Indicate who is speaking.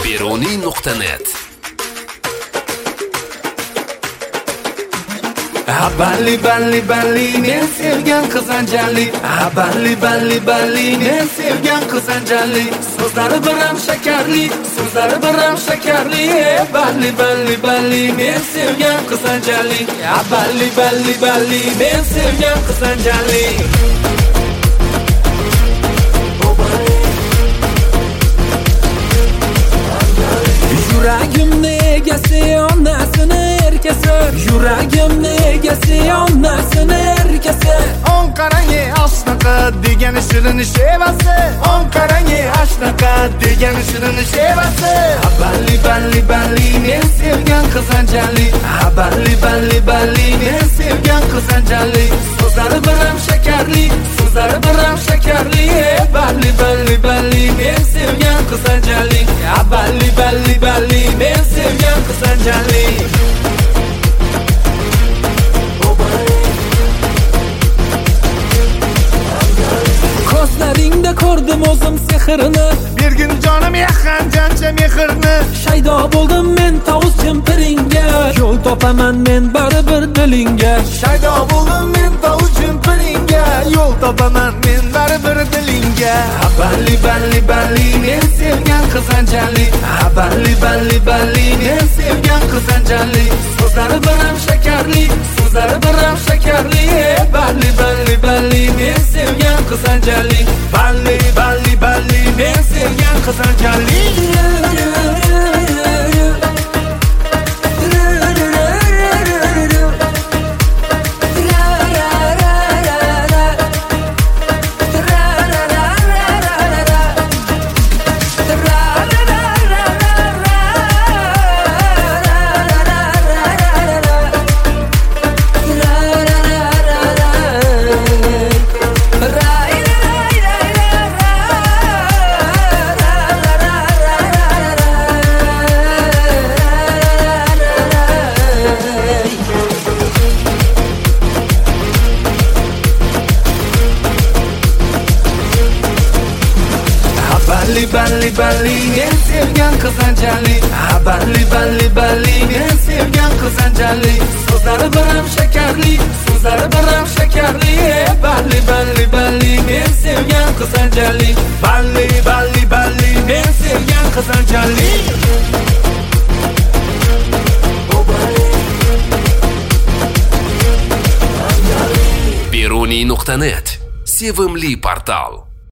Speaker 1: Beruniy.net.
Speaker 2: Balli balli balli men sevgan qizanjali. Balli balli balli men sevgan qizanjali. So'zlari biram shakarli, so'zlari biram shakarli. Balli balli balli men sevgan qizanjali. Balli balli balli men sevgan qizanjali. Yuragimni egasi onasini erkasi, yuragimni egasi onasini erkasi. On qarangi ashnaqa degan shirin shevasi, on qarangi ashnaqa degan shirin shevasi. Balli balli balli men sevgan qizanjali. Balli balli balli men sevgan qizanjali. So'zlari biram shakarli, so'zlari biram shakarli. Balli balli balli men sevgan qizanjali. Balli balli balli men sevgan qizanjali. Ko'zlaringda ko'rdim o'zim sehrini, bergin jonim yaqin jancha mehrni. Shaydo bo'ldim men tovus jimpiringga, yo'l topaman men baribir dilingga. Shaydo bo'ldim men tovus jimpiringga, yo'l topaman men baribir dilingga. Balli balli balli men sevgan qizanjali. Balli balli balli men sevgan qizanjali. So'zlari biram shakarli, so'zlari biram shakarli. Balli balli balli men sevgan qizanjali. Balli balli balli men sevgan qizanjali. Balli balli balli men sevgan qizanjali. Balli balli balli men sevgan qizanjali. So'zlari biram shakarli, so'zlari biram shakarli. Balli balli balli men sevgan qizanjali. Balli balli balli men sevgan qizanjali.
Speaker 1: Beruniy.net. Sevimli portal.